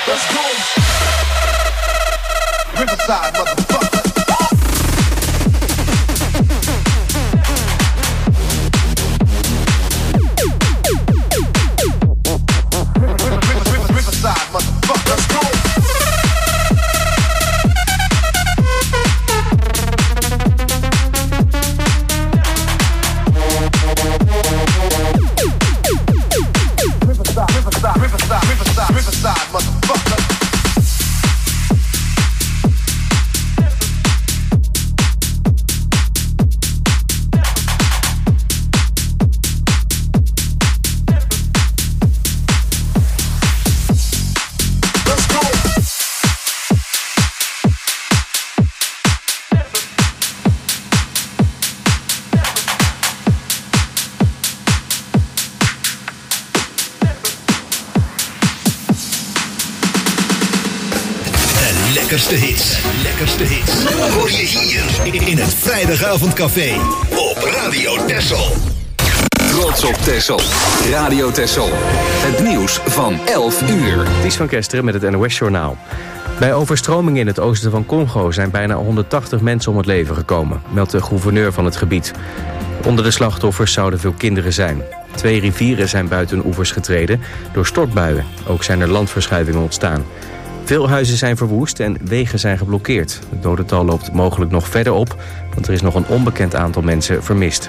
Let's go. Riverside, motherfucker. Riverside, motherfucker. Let's go. Riverside, motherfucker. Lekkerste hits. Hoor je hier in het Vrijdagavondcafé op Radio Texel. Trots op Texel. Radio Texel. Het nieuws van 11 uur. Ties van Kesteren met het NOS-journaal. Bij overstromingen in het oosten van Congo zijn bijna 180 mensen om het leven gekomen, meldt de gouverneur van het gebied. Onder de slachtoffers zouden veel kinderen zijn. 2 rivieren zijn buiten oevers getreden door stortbuien. Ook zijn er landverschuivingen ontstaan. Veel huizen zijn verwoest en wegen zijn geblokkeerd. Het dodental loopt mogelijk nog verder op, want er is nog een onbekend aantal mensen vermist.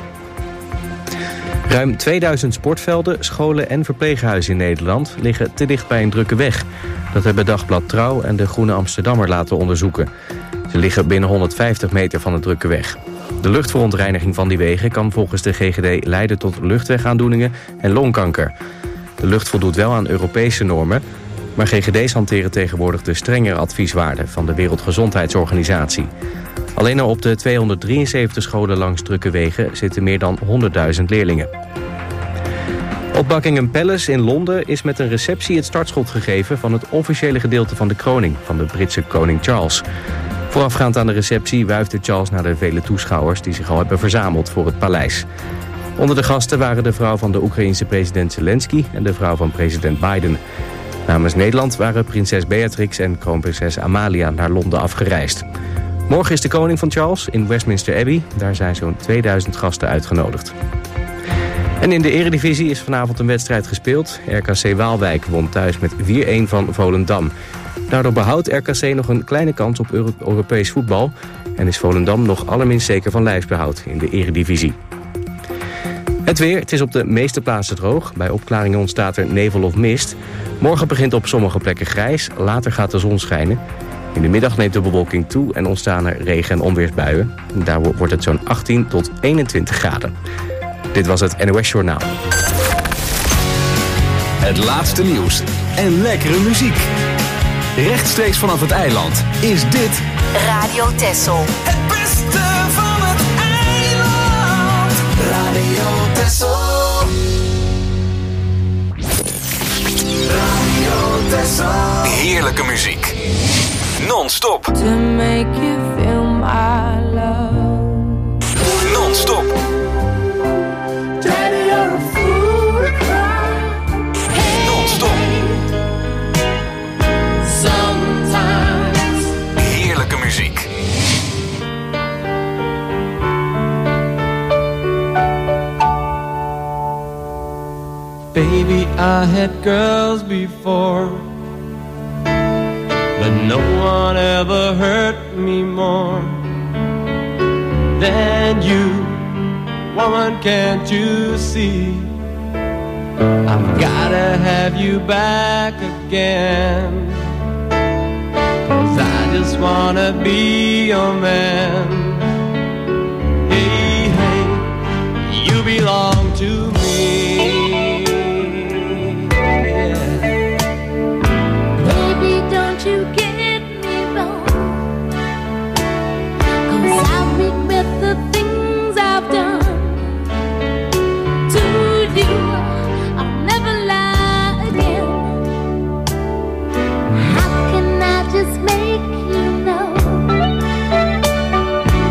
Ruim 2000 sportvelden, scholen en verpleeghuizen in Nederland liggen te dicht bij een drukke weg. Dat hebben Dagblad Trouw en de Groene Amsterdammer laten onderzoeken. Ze liggen binnen 150 meter van de drukke weg. De luchtverontreiniging van die wegen kan volgens de GGD leiden tot luchtwegaandoeningen en longkanker. De lucht voldoet wel aan Europese normen, maar GGD's hanteren tegenwoordig de strengere advieswaarden van de Wereldgezondheidsorganisatie. Alleen al op de 273 scholen langs drukke wegen zitten meer dan 100.000 leerlingen. Op Buckingham Palace in Londen is met een receptie het startschot gegeven van het officiële gedeelte van de kroning van de Britse koning Charles. Voorafgaand aan de receptie wuifde Charles naar de vele toeschouwers die zich al hebben verzameld voor het paleis. Onder de gasten waren de vrouw van de Oekraïense president Zelensky en de vrouw van president Biden. Namens Nederland waren prinses Beatrix en kroonprinses Amalia naar Londen afgereisd. Morgen is de koning van Charles in Westminster Abbey. Daar zijn zo'n 2000 gasten uitgenodigd. En in de eredivisie is vanavond een wedstrijd gespeeld. RKC Waalwijk won thuis met 4-1 van Volendam. Daardoor behoudt RKC nog een kleine kans op Europees voetbal. En is Volendam nog allerminst zeker van lijfsbehoud in de eredivisie. Het weer, het is op de meeste plaatsen droog. Bij opklaringen ontstaat er nevel of mist. Morgen begint op sommige plekken grijs, later gaat de zon schijnen. In de middag neemt de bewolking toe en ontstaan er regen- en onweersbuien. Daar wordt het zo'n 18 tot 21 graden. Dit was het NOS Journaal. Het laatste nieuws en lekkere muziek. Rechtstreeks vanaf het eiland is dit Radio Texel. Het beste van het eiland. Radio Texel. Radio Texel. heerlijke muziek. Non-stop. To make you feel my love. Non-stop. Daddy, you're a fool to cry. Hey, Non-stop. sometimes. Heerlijke muziek. Baby, I had girls before, but no one ever hurt me more than you. Woman, can't you see? I've gotta have you back again, 'cause I just wanna be your man. Hey, hey, you belong to me. Baby, don't you get me wrong, 'cause I regret the things I've done to you. I'll never lie again. How can I just make you know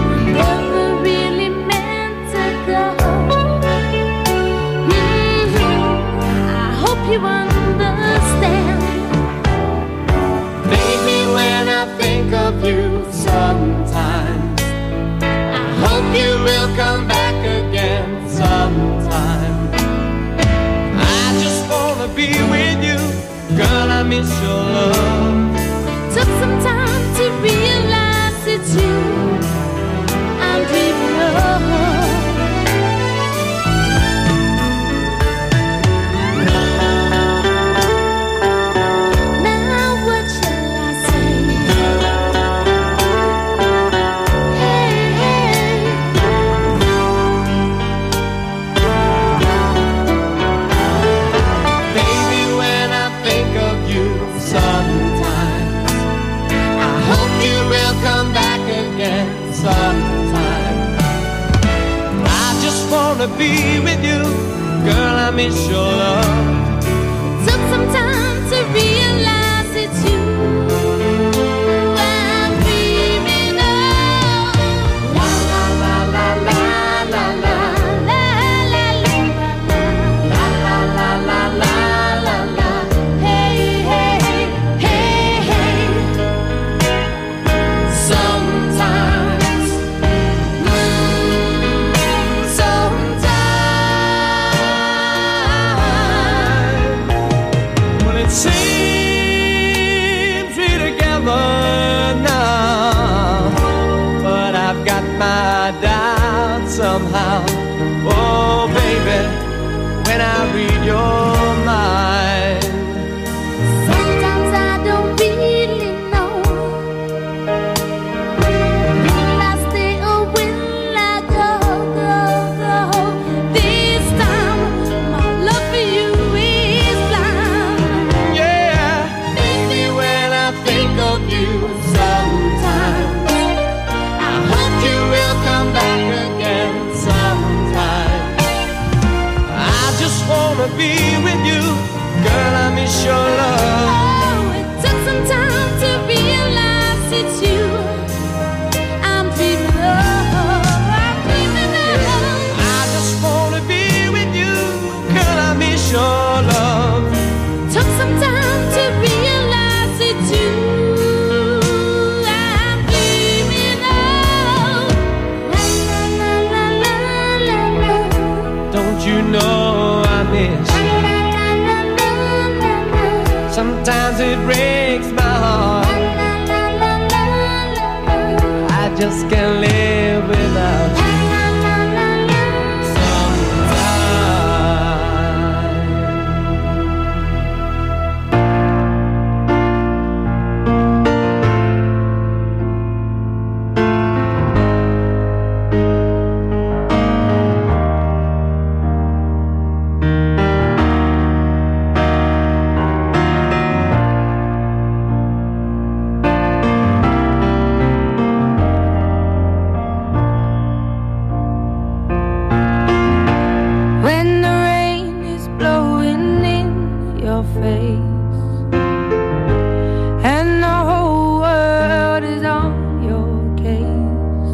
with you. Girl, I miss your love. Took some time to realize it's you I'm dreaming of. La la la la la la la la la la la la la la la. Hey hey hey hey. Sometimes, Well, it seems we're together now, but I've got my doubts somehow. Oh, baby, when I read your mind, sometimes I don't really know. Will I stay or will I go, go, go? This time, my love for you is blind. yeah, maybe when I think of you sometimes, I hope you will come back again sometime. I just wanna be with you, girl, I miss your love. Oh, it took some time to realize it's you I'm dreaming of. I'm dreaming of. I just wanna be with you, girl, I miss your love. Took some time to realize it's you I'm dreaming of. La la la la la la. Don't you know I miss? La la la la la la. Sometimes it breaks my heart. La la la la la la. I just can't live without you. La la la la la. When the rain is blowing in your face and the whole world is on your case,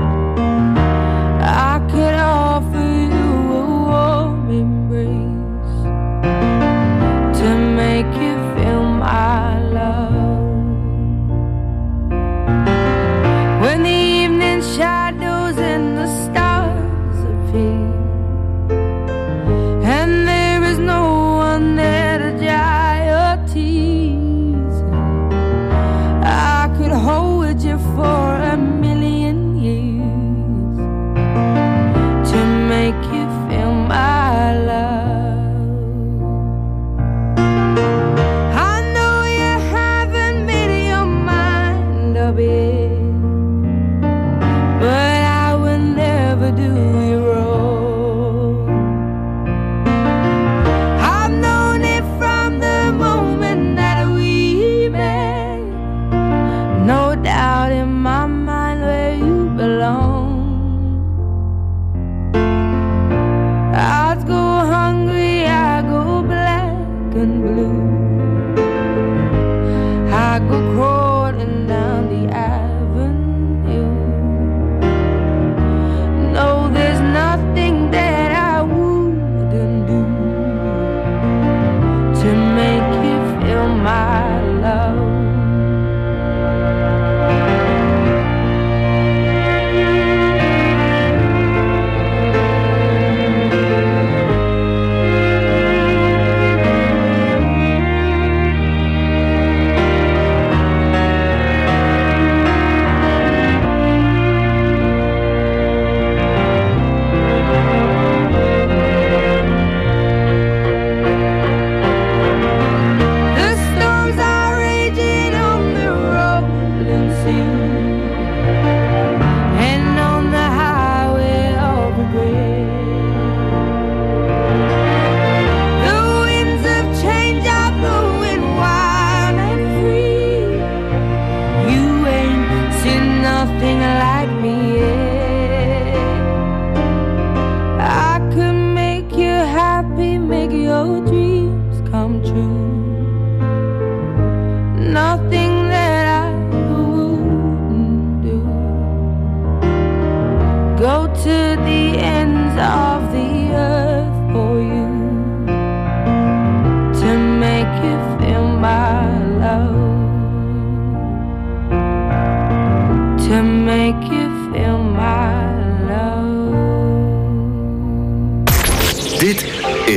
I could offer you a warm embrace to make you feel my love. When the evening shadows and the stars appear and there is no one there to dry your tears, I could hold you for a million years to make you feel my love. I know you haven't made your mind up yet, but I will never do you wrong. I've known it from the moment that we met. No doubt in my mind where you belong. I'd go hungry, I go black and blue. I go crawling down the avenue. No, there's nothing that I wouldn't do to make you feel my love.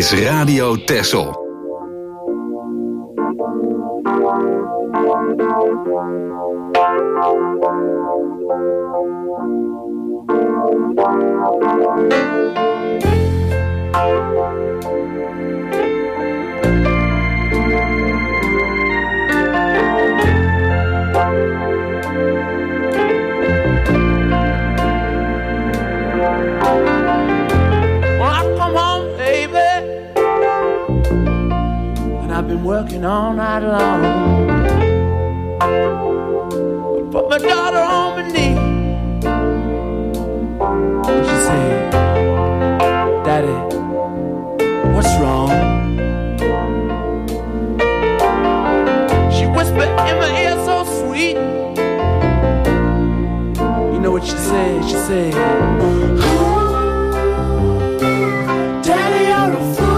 is Radio Texel. Working all night long, put my daughter on my knee, and she said, "Daddy, what's wrong?" She whispered in my ear so sweet. You know what she said? She said, "Daddy, you're a fool.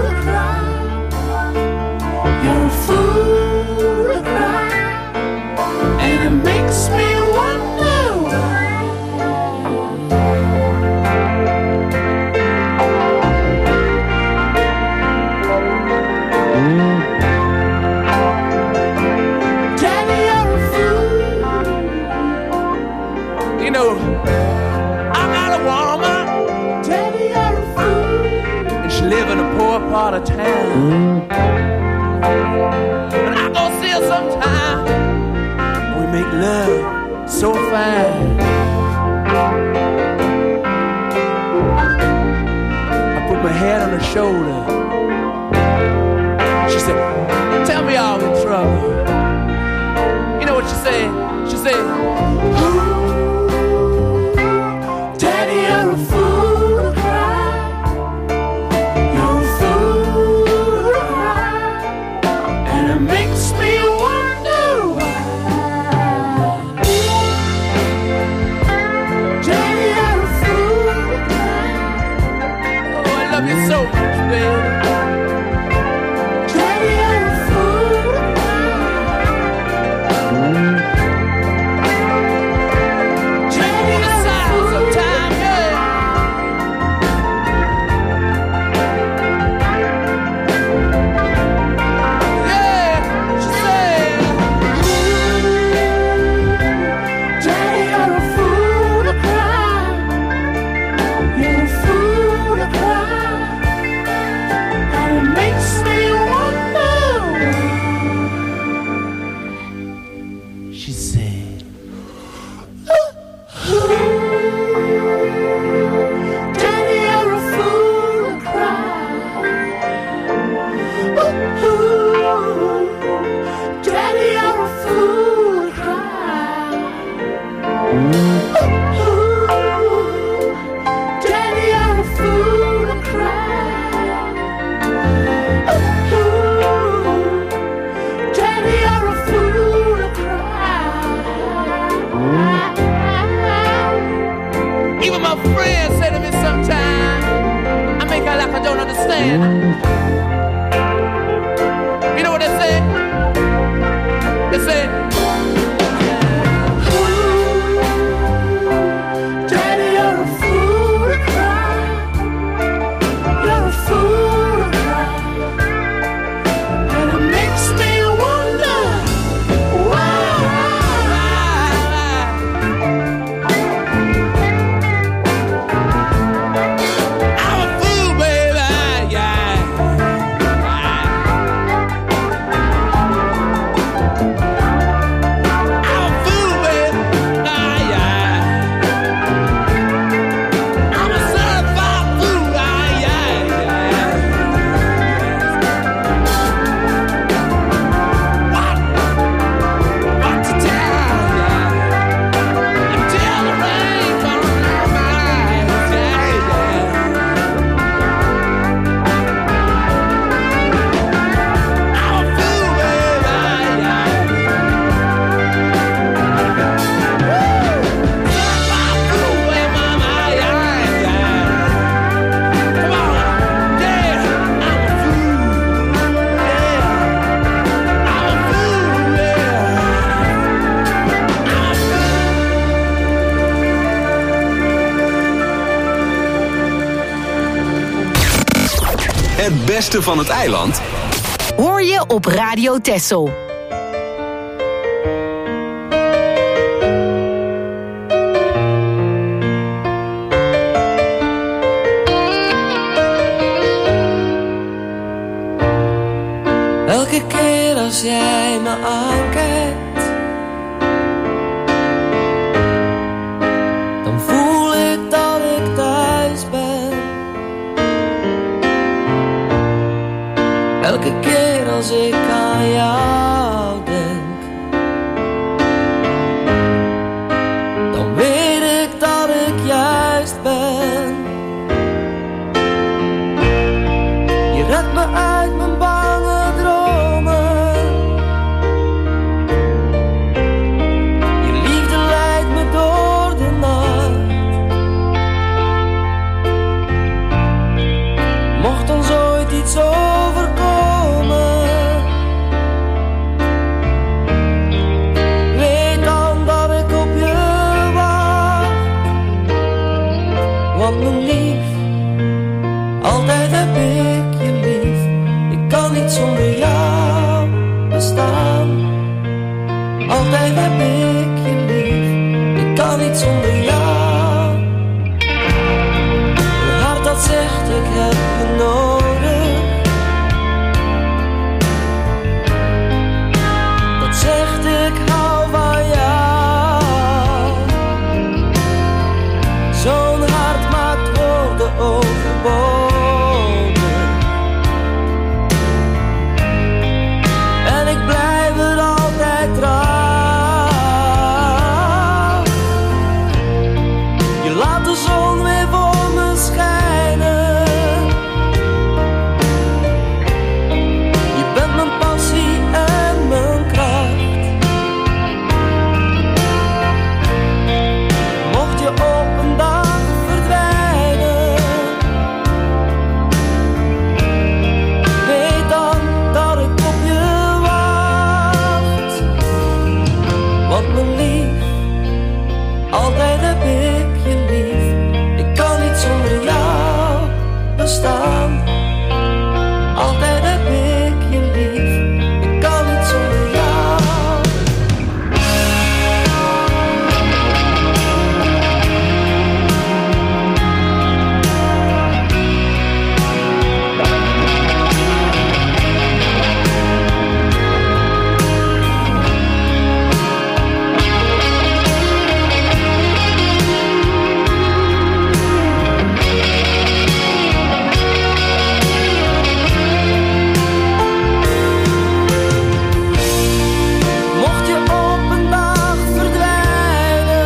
You're a fool to cry, and it makes me wonder why." Daddy, you're a fool. You know, I got a woman. Daddy, you're a fool. And she live in a poor part of town. And I go see her sometime. We make love so fine. I put my head on her shoulder. She said, "Tell me all in trouble." You know what she said? She said, "Daddy, you're a fool to cry. You're a fool to cry. And it makes me wonder why. Daddy, you're a fool to cry. Oh, I love you so much, baby. Daddy, you're a fool to cry. Daddy, you're a fool sometime, yeah. Yeah, she said, "Daddy, you're a fool to cry. You're a fool to cry. And it makes me wonder why." She said, "Daddy, you're a fool to cry. Daddy, you're a fool to cry. Daddy, you're a fool to cry. Daddy, you're a fool to cry." Even my friends say to me sometimes, I make out like I don't understand. You know what they say? They say, "Daddy, you're a fool to cry. You're a fool to cry. And it makes me wonder why." I'm a fool, baby, yeah. beste van het eiland hoor je op Radio Texel. Elke keer als jij me aankijkt, dan voel ik dat ik thuis ben. Elke keer als ik aan jou denk, dan weet ik dat ik juist ben. Je redt me uit mijn bange dromen, je liefde leidt me door de nacht. Mocht ons ooit iets overkomen, weet dan dat ik op je wacht. Want mijn lief, altijd heb ik je lief. Ik kan niet zonder jou bestaan. Altijd heb ik je lief. Ik kan niet zonder jou. Een hart dat zegt ik heb je nodig, dat zegt ik hou van jou. Zo'n hart maakt woorden overbodig. En ik blijf het altijd trouw. Je laat de zon weer voor me schijnen. Je bent mijn passie en mijn kracht. Mocht je op een dag verdwijnen, weet dan dat ik op je wacht. Want mijn lief, altijd heb ik je lief. Ik kan niet zonder jou bestaan. Altijd heb ik je lief. Ik kan niet zonder jou. Mocht je op een dag verdwijnen,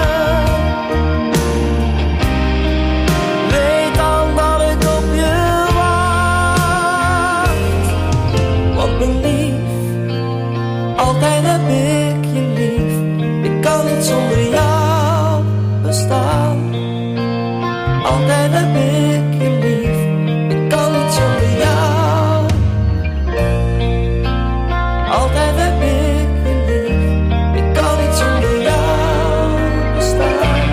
weet dan dat ik op je wacht. Want mijn lief, altijd heb ik je lief. Ik kan niet zonder jou bestaan. Altijd heb ik je lief. Ik kan niet zonder jou. Altijd heb ik je lief. Ik kan niet zonder jou bestaan.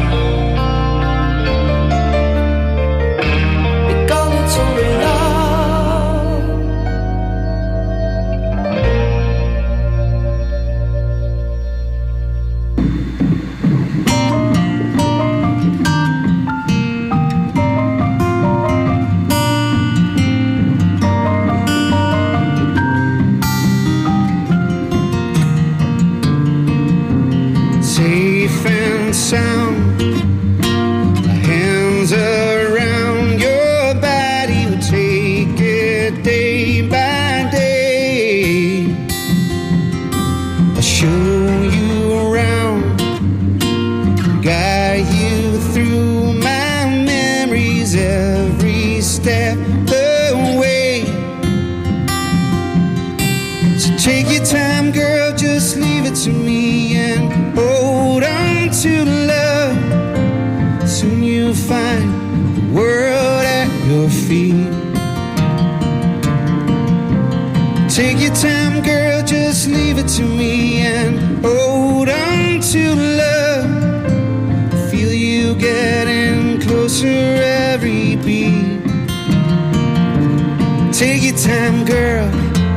Ik kan niet zonder jou. Safe and sound, my hands around your body, we'll take it day by day. I'll show you around, guide you through my memories every step the way. So take your time, girl, just leave it to me and hold on to love. Soon you'll find the world at your feet. Take your time, girl, just leave it to me and hold on to love. Feel you getting closer every beat. Take time, girl.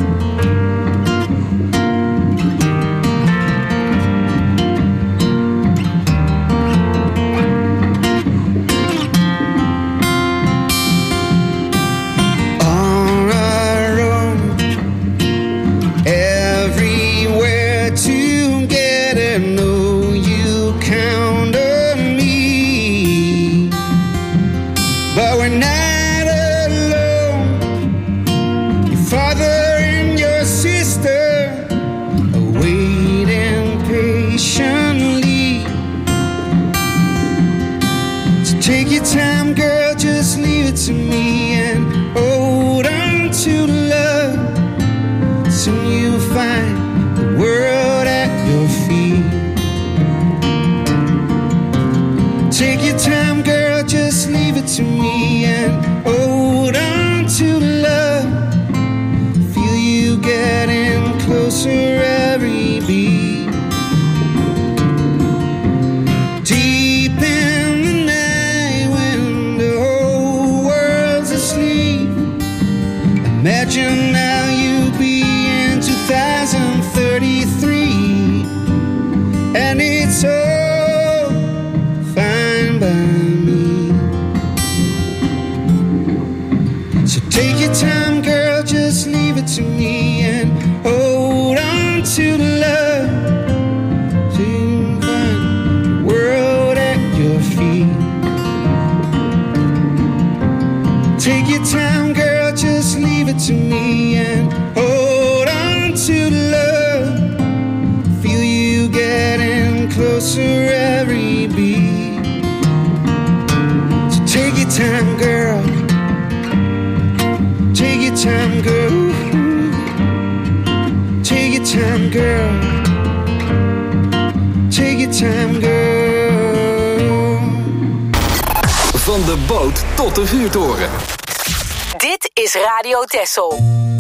To me and hold on to love. Soon you'll find the world at your feet. Take your time, girl, just leave it to me and hold on to love. Feel you getting closer every beat. Deep in the night when the whole world's asleep, imagine now you'll be in 2033, and it's all fine by me. So take your time, girl, just leave it to me and hold on to the love. So you can find the world at your feet. Take your time, girl, just leave it to me and hold on to the love. Feel you getting closer every beat. So take your time, girl. Take your time, girl. Take your time, girl. Take your time, girl. Van de boot tot de vuurtoren. Dit is Radio Texel.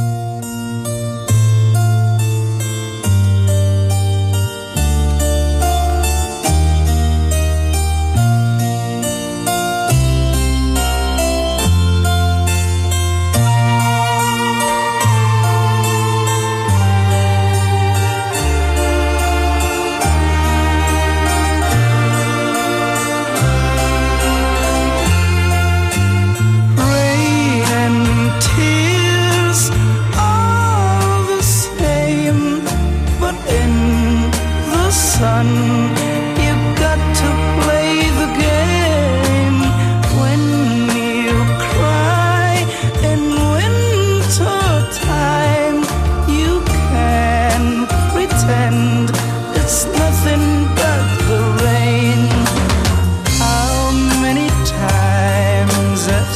Sun, you've got to play the game. When you cry in winter time, you can pretend it's nothing but the rain. How many times I've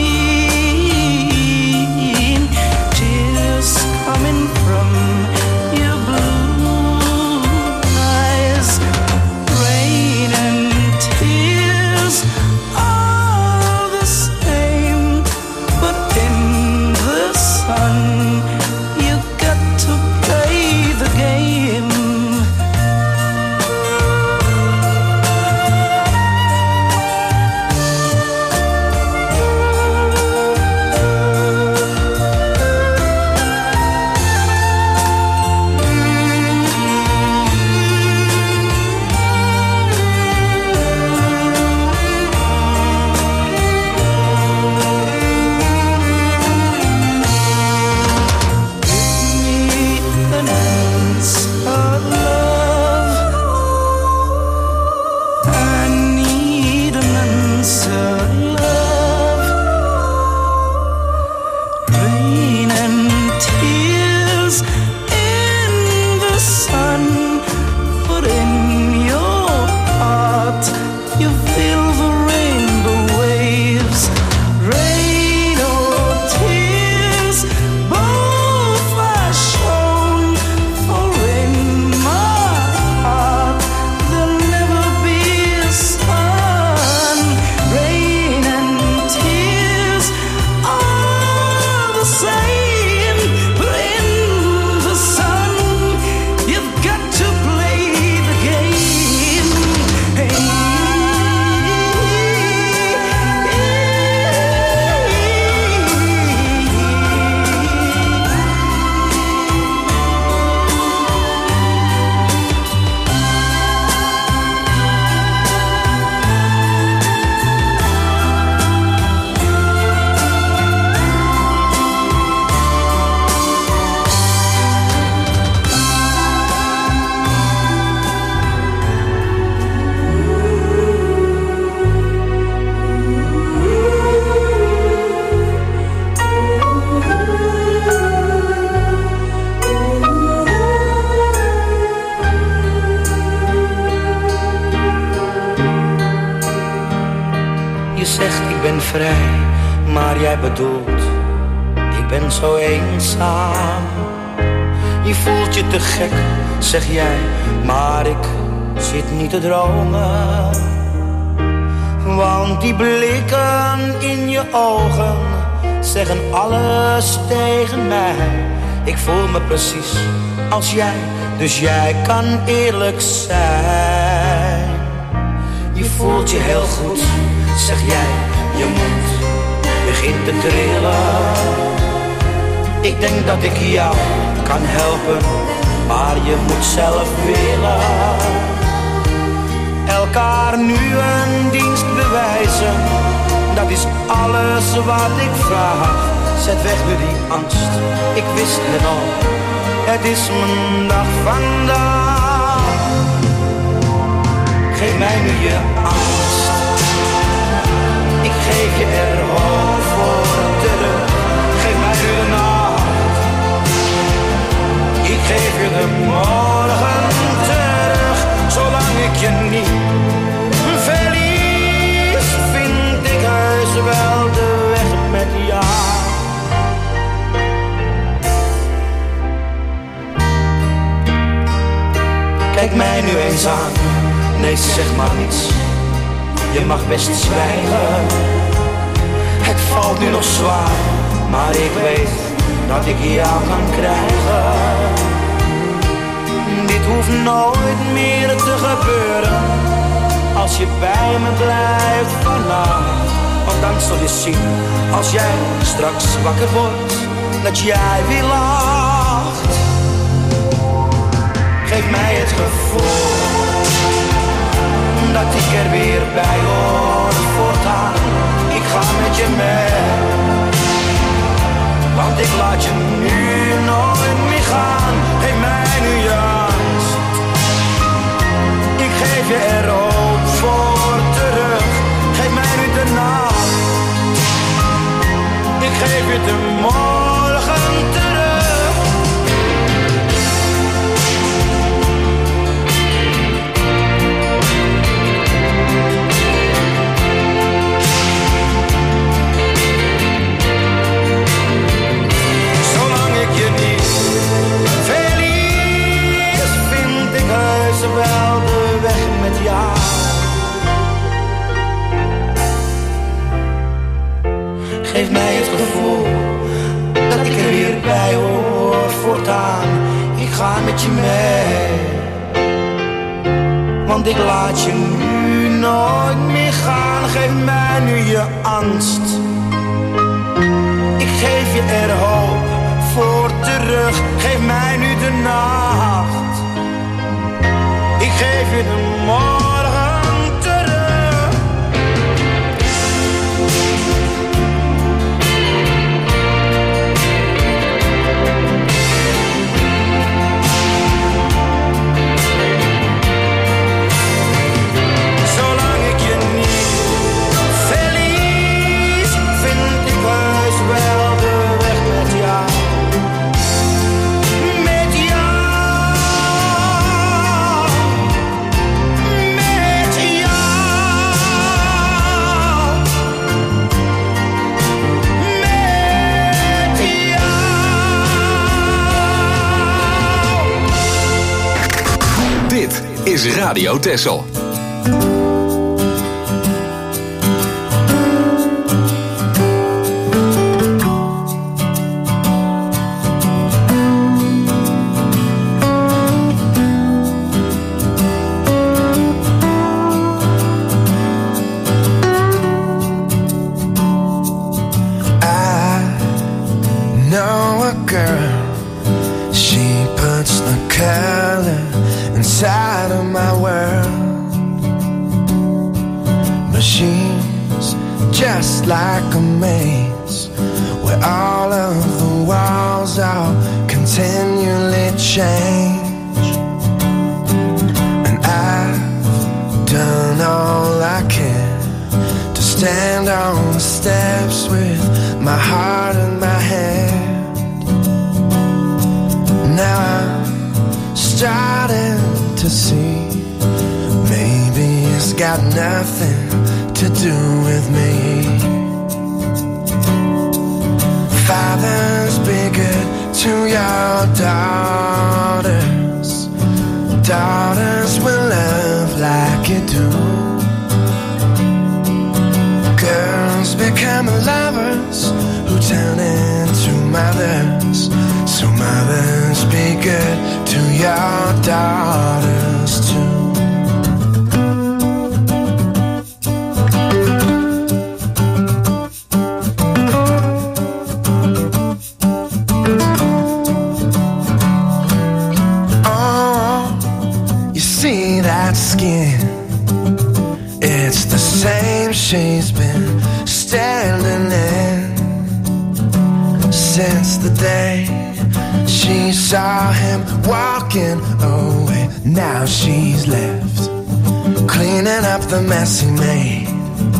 seen tears coming from your blue eyes. vrij, maar jij bedoelt, ik ben zo eenzaam. Je voelt je te gek, zeg jij, maar ik zit niet te dromen. Want die blikken in je ogen zeggen alles tegen mij. Ik voel me precies als jij, dus jij kan eerlijk zijn. Je voelt je heel goed, zeg jij, je mond begint te trillen. Ik denk dat ik jou kan helpen, maar je moet zelf willen. Elkaar nu een dienst bewijzen, dat is alles wat ik vraag. Zet weg nu die angst, ik wist het al, het is mijn dag vandaag. Geef mij nu je angst, ik geef je er hoop voor terug. Geef mij nu de nacht, ik geef je de morgen terug. Zolang ik je niet verlies, vind ik heus wel de weg met jou. Kijk mij nu eens aan, nee zeg maar niets, je mag best zwijgen. Het valt nu nog zwaar, maar ik weet dat ik jou kan krijgen. Dit hoeft nooit meer te gebeuren, als je bij me blijft vannacht. Want dan zul je zien, als jij straks wakker wordt, dat jij weer lacht. Geef mij het gevoel dat ik er weer bij hoor voortaan. Ik ga met je mee, want ik laat je nu nooit meer gaan. Geef mij nu je angst, ik geef je er hoop voor terug. Geef mij nu de nacht, ik geef je de morgen terug. Wel de weg met jou. Geef mij het gevoel dat ik er weer bij hoor voortaan. Ik ga met je mee, want ik laat je nu nooit meer gaan. Geef mij nu je angst, ik geef je er hoop voor terug. Geef mij nu de nacht, ik geef je de morgen terug. Zolang ik je niet verlies, vind ik heus wel de weg met jou. Dit is Radio Texel. Inside of my world, machines just like a maze, where all of the walls are continually change. And I've done all I can to stand on the steps with my heart in my hand. Now I'm starting to see, maybe it's got nothing to do with me. fathers, be good to your daughters. Daughters will love like you do. Girls become lovers who turn into mothers. So mothers, be good to your daughters too. Skin, it's the same she's been standing in since the day she saw him walking away. Now she's left cleaning up the mess he made.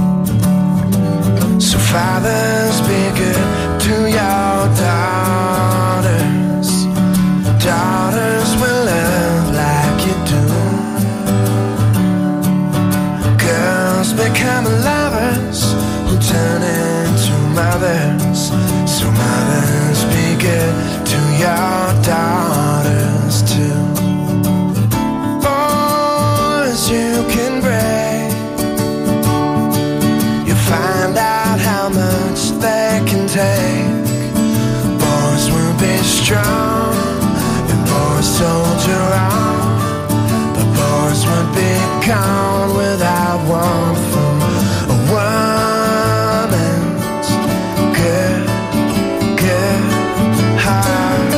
So fathers, be good to your daughters. Daughters will love like you do. Become lovers who turn into mothers. So mothers, be good to your daughters too. Boys, you can break. You find out how much they can take. Boys will be strong and boys soldier on. But boys would be gone without warmth from a woman's good, good heart.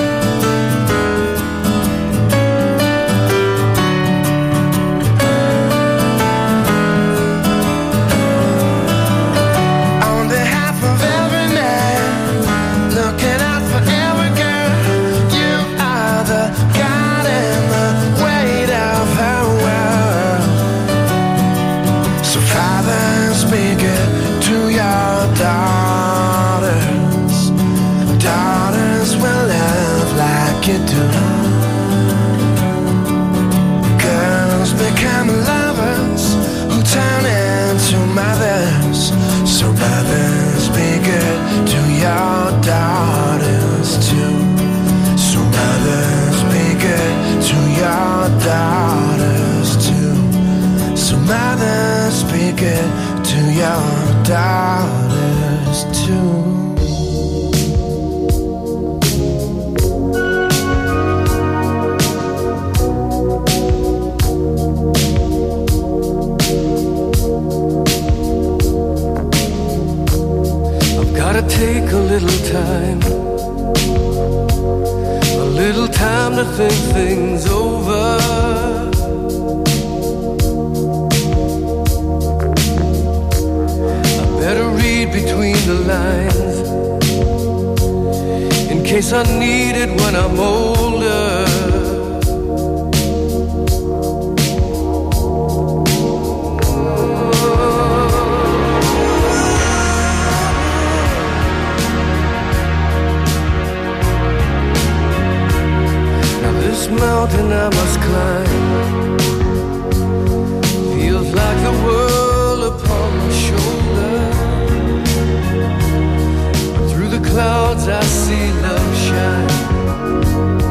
On behalf of every man, looking out for every girl, you are the God in the weight of her world. So fathers, be good to your daughters. Daughters will love like you do. Girls become lovers who turn into mothers. So mothers, be good to your daughters too. So mothers, be good to your daughters too. So mothers, be good to your daughters too. I've gotta take a little time to think things over. Better read between the lines in case I need it when I'm older. Now this mountain I must climb feels like the world upon my shoulder. Through the clouds I see love shine.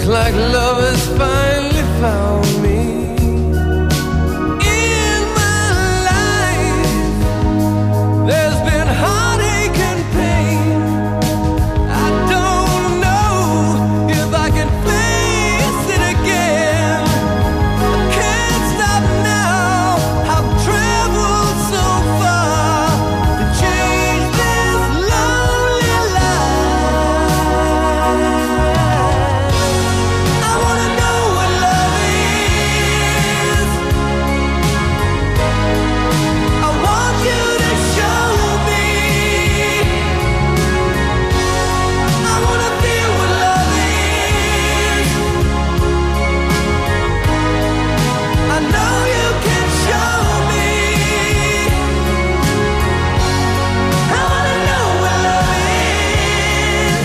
like love has finally found me. In my life, there's been heartache and pain. I don't know if I can face it again. I can't stop now. I've traveled so far to change this lonely life. I wanna know what love is. I want you to show me. I wanna feel what love is. I know you can show me. I wanna know what love is.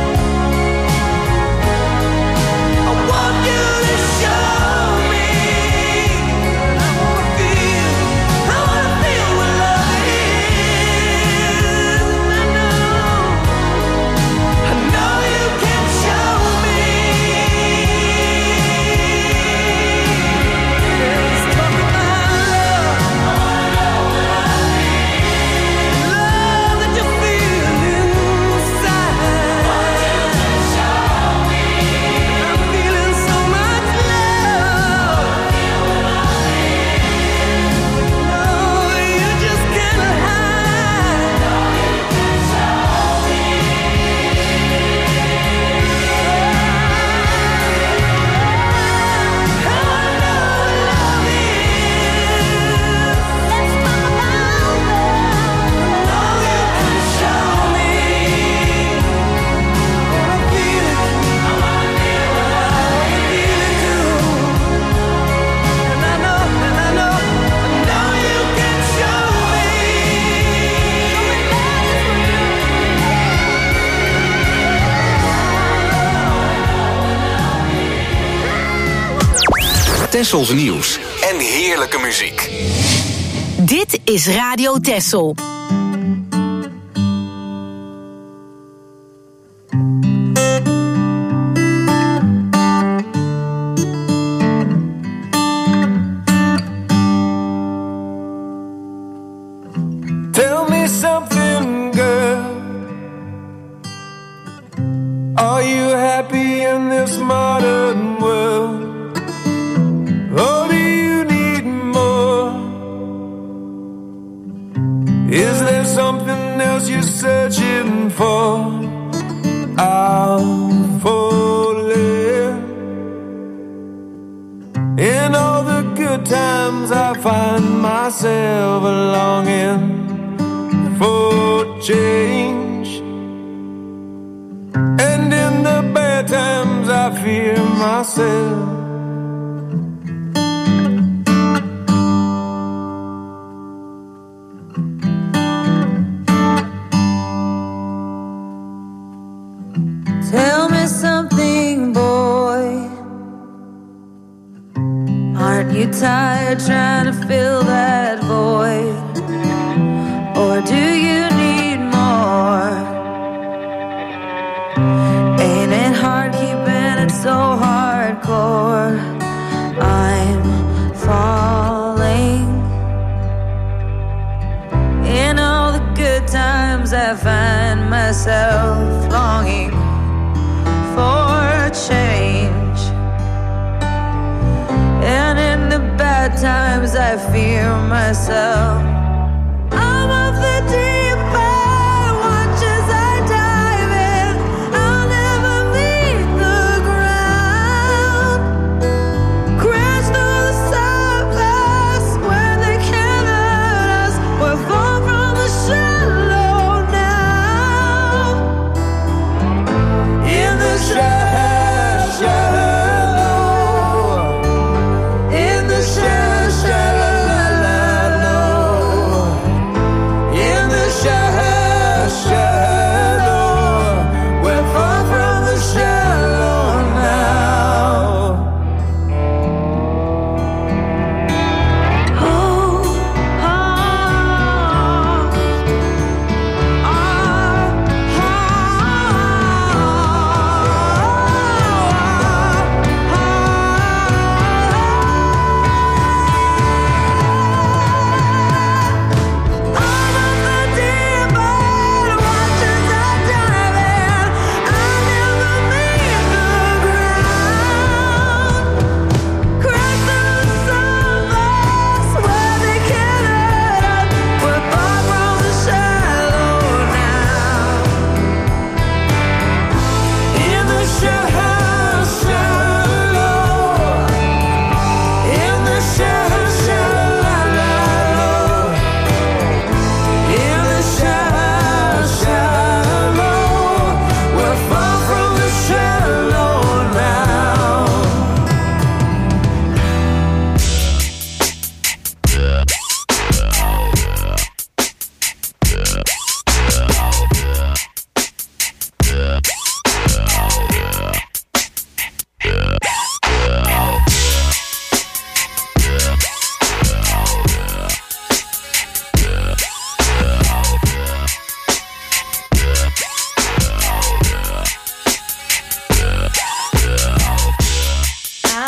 I want you to show me. I wanna feel what love is. I know you can show me. Let's talk about love. Love that you feel inside. I'm feeling so much love. No, you just can't hide. I wanna know what love is. Let's talk about love. No, you can show me. I wanna feel it. I wanna feel it too. And I know you can show me. Tessels nieuws en heerlijke muziek. Dit is Radio Tessel. Tell me something, girl. Are you happy in this modern world? Or do you need more? Is there something else you're searching for? I'm falling. In all the good times I find myself longing for change. And in the bad times I fear myself. Tell me something, boy. Aren't you tired trying to fill that void? Or do you need more? Ain't it hard keeping it so hardcore? I'm falling. In all the good times I find myself longing for change. And in the bad times I fear myself. I'm of the deep end, watch as I dive in. I'll never meet the ground. Crash through the surface where they can't hurt us. We're far from the shallow now. In the shallow, in the shallow.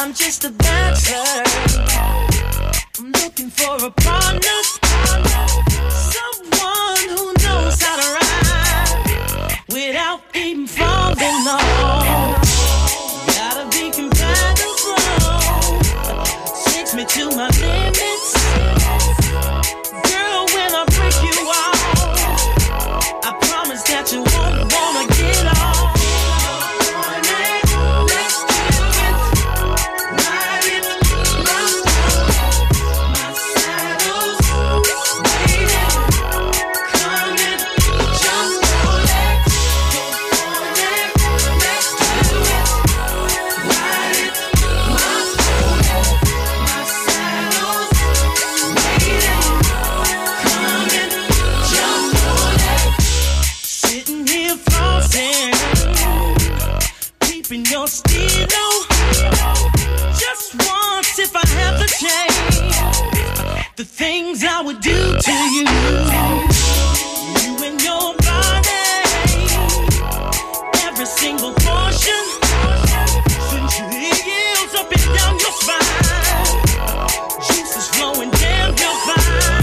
I'm just a bachelor. I'm looking for a partner, someone who knows how to ride without even falling off. Gotta be compatible, takes me to my limits. Girl, when I break you off, I promise that you won't wanna get off. Your stilo, just once if I have the chance, the things I would do to you, you and your body, every single portion, since your heels up and down your spine, juices flowing down your spine.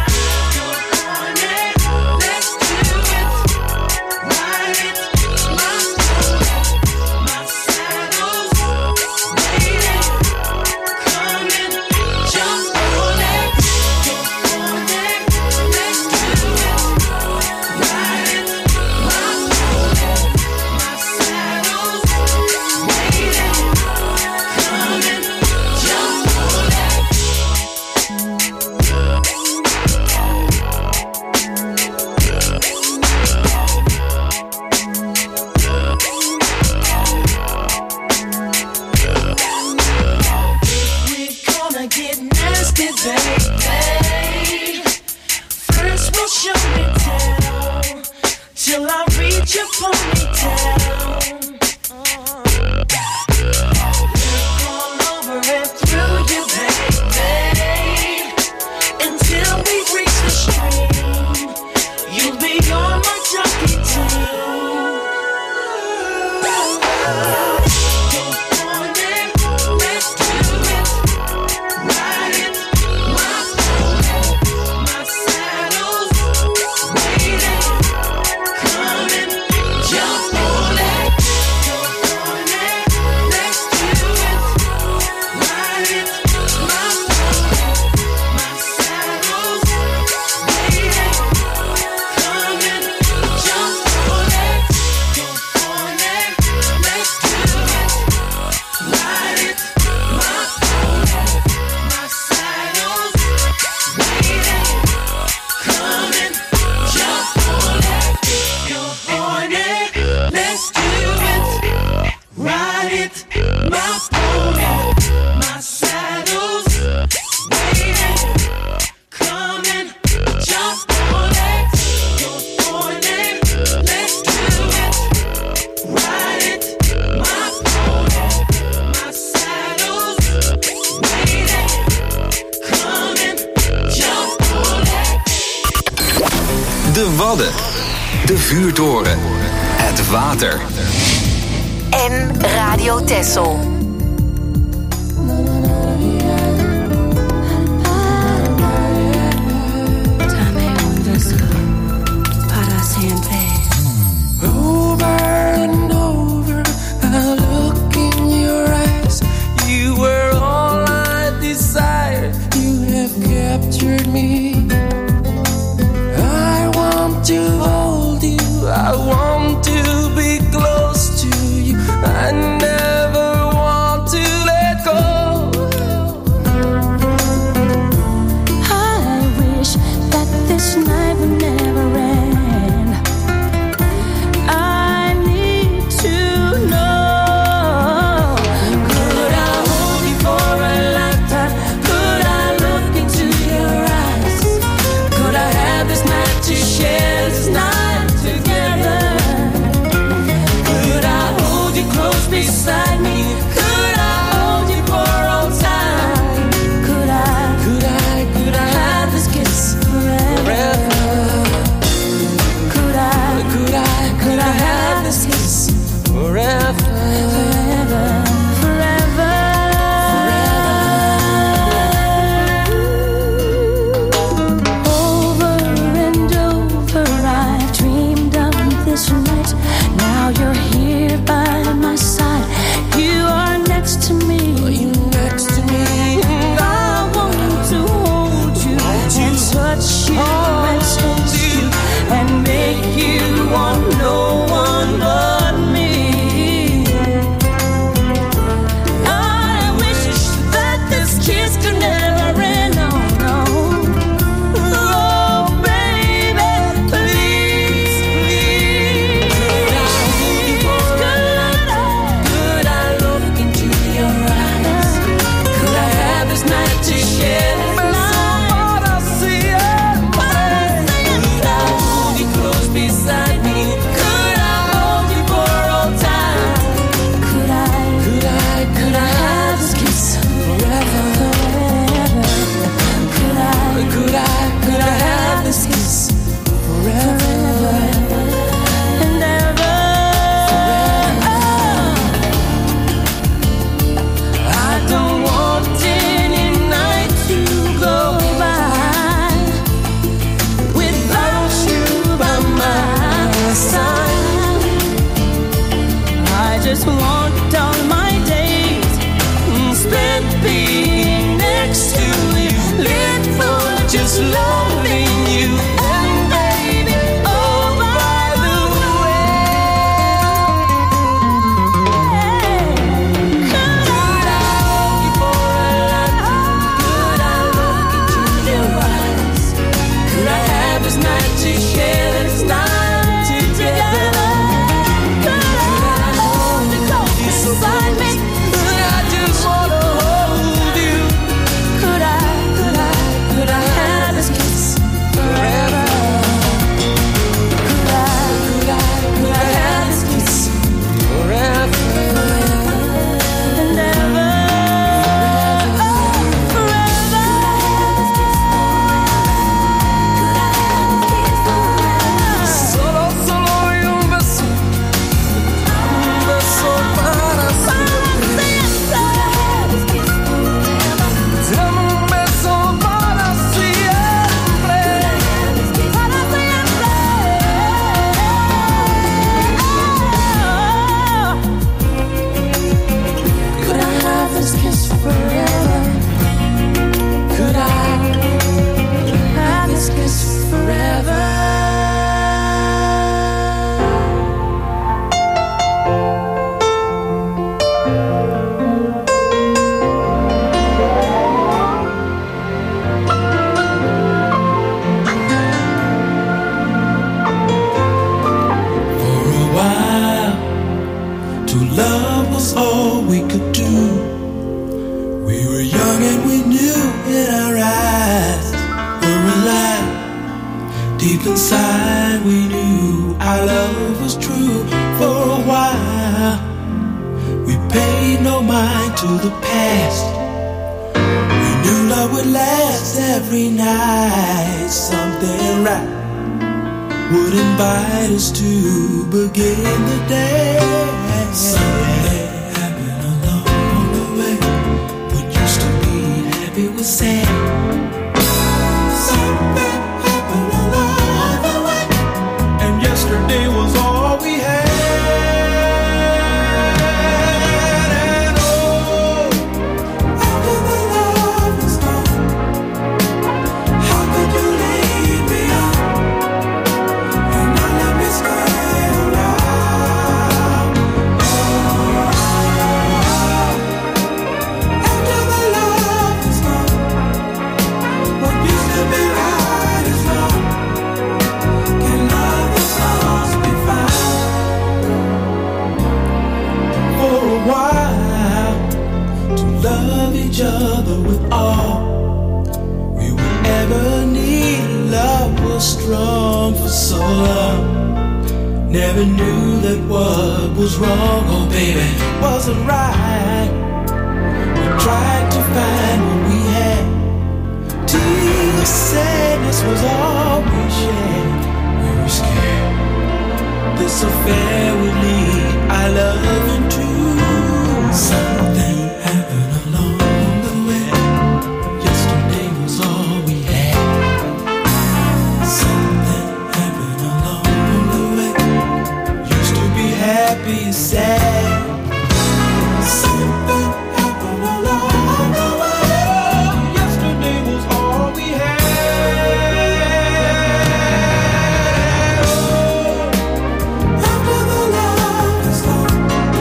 De vuurtoren. Het water. En Radio Texel. Over and over, I look in your eyes. You were all I desired. You have captured me. I want to hold you. I want to be close to you. I never want to let go. I wish that this night would never end. I need to know. Could I hold you for a lifetime? Could I look into your eyes? Could I have this night to share this night together? Could I hold you close beside me? Could I hold you for all time? Could I have this kiss forever? Could I have this kiss forever? Forever, forever. being next to you, live for just loving you. And baby, oh by the way, could I ask you for a lifetime? Could I look into your eyes? Could I have this night to share this night together? Could I hold you close beside me? Could I just wanna hold you? Could I have this kiss forever? Could I have this kiss forever and ever? Solo, solo y un beso para siempre. Dame un beso para siempre. Could I have this kiss forever? Could I have this kiss forever? For a while, to love was all we could do. We were young and we knew in our eyes were alive. Deep inside we knew our love was true. For a while, we paid no mind to the past. We knew love would last every night. Something right would invite us to begin the day. Something happened along the way. What used to be happy was sad. Something happened along the way, and yesterday was all we had. And oh, after the love is gone, how could you leave me on? And not let me stay around. After the love is gone, what used to be right is wrong. Can love the lost be found? For a while, to love each other with all we would ever need. Love was strong for so long. Never knew that what was wrong, oh baby, wasn't right. We tried to find what we had. Tears of sadness was all we shared. We were scared this affair would lead our love into something happened along the way. Yesterday was all we had. Something happened along the way. Used to be happy and sad. Something happened along the way. Yesterday was all we had. Oh, after the love is gone,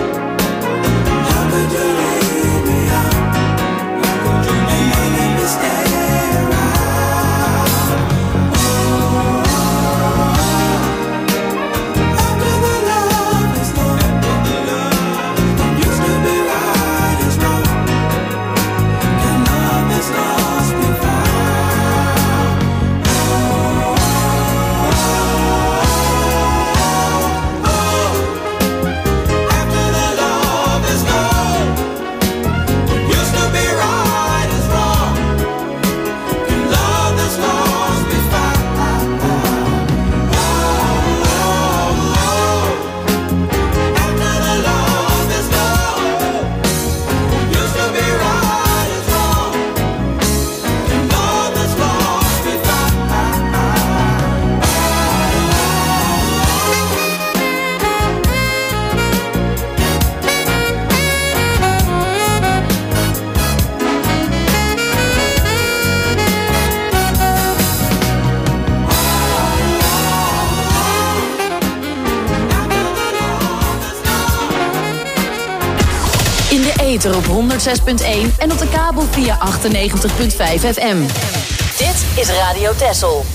In de ether op 106.1 en op de kabel via 98.5 FM. Dit is Radio Texel.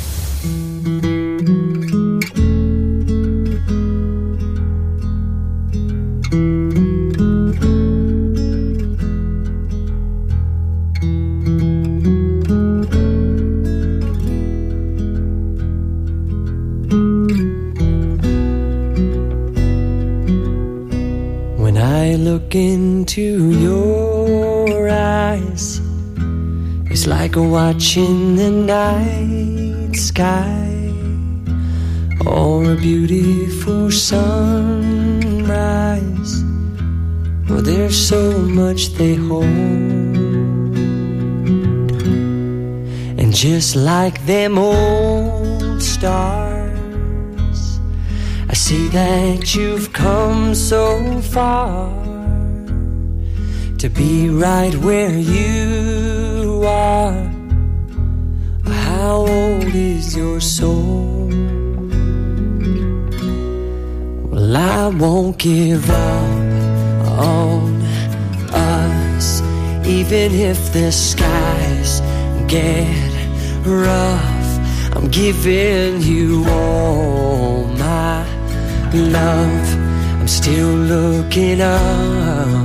Look into your eyes, it's like watching the night sky or a beautiful sunrise. Well, there's so much they hold, and just like them old stars, I see that you've come so far to be right where you are. How old is your soul? Well, I won't give up on us, even if the skies get rough. I'm giving you all my love. I'm still looking up.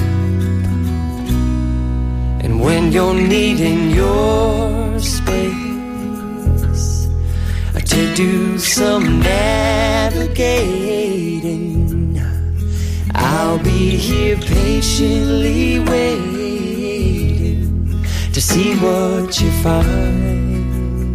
When you're needing your space to do some navigating, I'll be here patiently waiting to see what you find.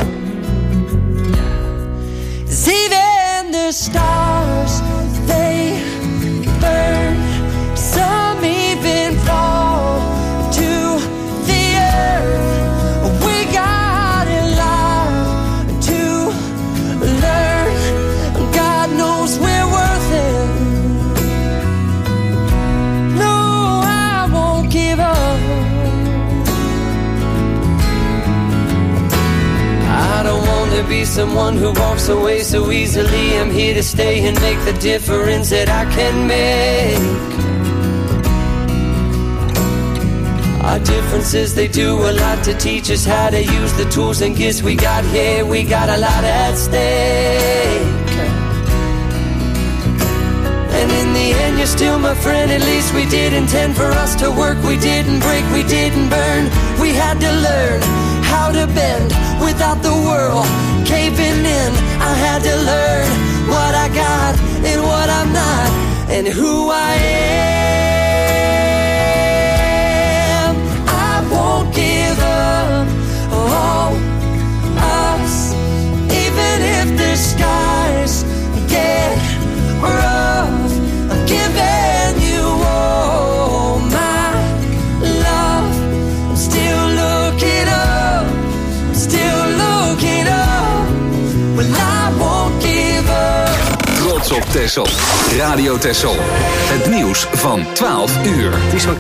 'Cause even the stars, they burn, some even fall to the earth. We got a lot to learn. God knows we're worth it. No, I won't give up. I don't want to be someone who walks away so easily. I'm here to stay and make the difference that I can make. Our differences, they do a lot to teach us how to use the tools and gifts we got here. We got a lot at stake. And in the end, you're still my friend. At least we did intend for us to work. We didn't break, we didn't burn. We had to learn how to bend without the world caving in. I had to learn what I got and what I'm not, and who I am. I won't give up on us, even if the skies get rough. I'm giving you all my love. I'm still looking up, I'm still looking up. Well, I won't give up. Trots op Texel. Radio Texel. Het nieuws van 12 uur.